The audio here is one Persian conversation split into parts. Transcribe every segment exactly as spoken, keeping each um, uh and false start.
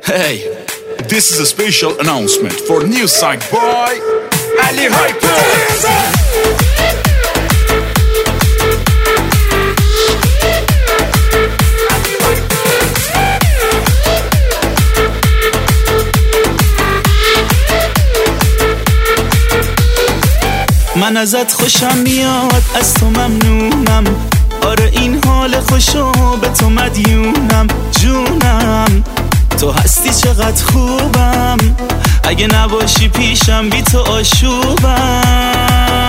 Hey, this is a special announcement for new site by Ali Hyper. من ازت خوشم میاد، از تو ممنونم. آره این حال خوشو به تو مدیونم. جونم تو هستی چقدر خوبم، اگه نباشی پیشم بی تو آشوبم.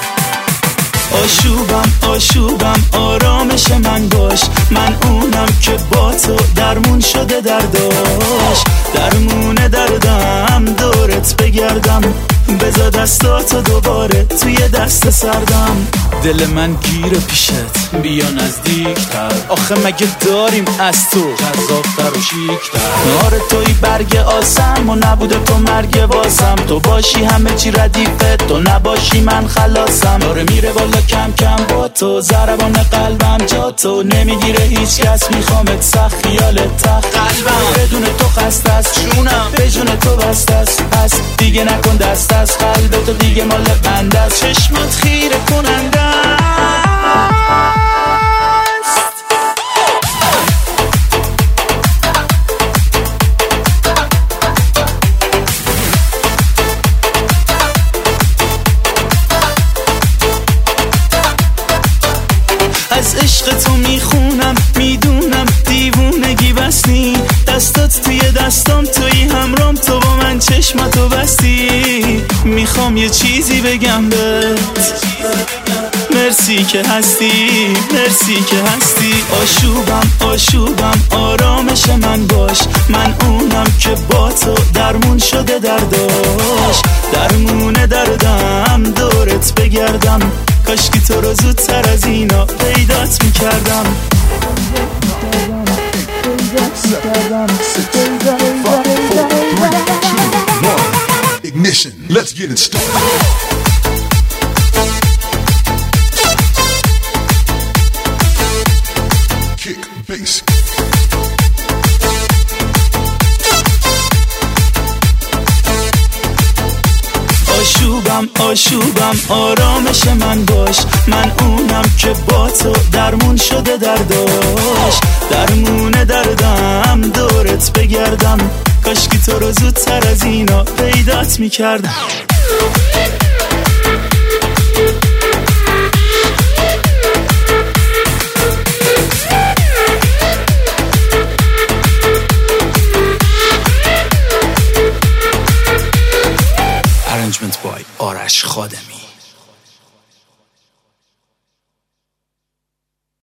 آشوبم آشوبم آرامش من باش، من اونم که با تو درمون شده درداش. درمونه دردم دورت بگردم، بذار دستاتو دوباره توی دست سردم. دل من گیره پیشت، بیا نزدیکتر. آخه مگه داریم از تو جذابتر و شیکتر؟ آره توی برگ آسم و نبوده تو مرگ واسم. تو باشی همه چی ردیفه، تو نباشی من خلاصم. آره میره بالا کم کم با تو، ضربان قلبم جا تو نمیگیره هیچ کس. میخوامت سخت خیالت تخت قلبم، بدون تو خسته است جونم، به جون تو بسته است. پس دیگه نکن دست از قلب تو، دیگه مال بنده است. چشمات خیره کننده است. از عشق تو میخونم، میدونم دیوونگی بستی. دستات توی دستام، توی همرام، تو با من چشماتو بستی. میخوام یه چیزی بگم بهت، مرسی که هستی، مرسی که هستی. آشوبم آشوبم آرامش من باش، من اونم که با تو درمون شده درداش. درمونه دردم دورت بگردم، کاشکی تو رو زودتر از اینا پیدات میکردم. Ignition, let's get it started. Kick, bass. آشوبم آشوبم آرامش من باش، من اونم که با تو درمون شده درداش. درمونه دردم دورت بگردم، کاشکی تو رو زودتر از اینا پیدات میکردم. Arrangement by آرش خادمی.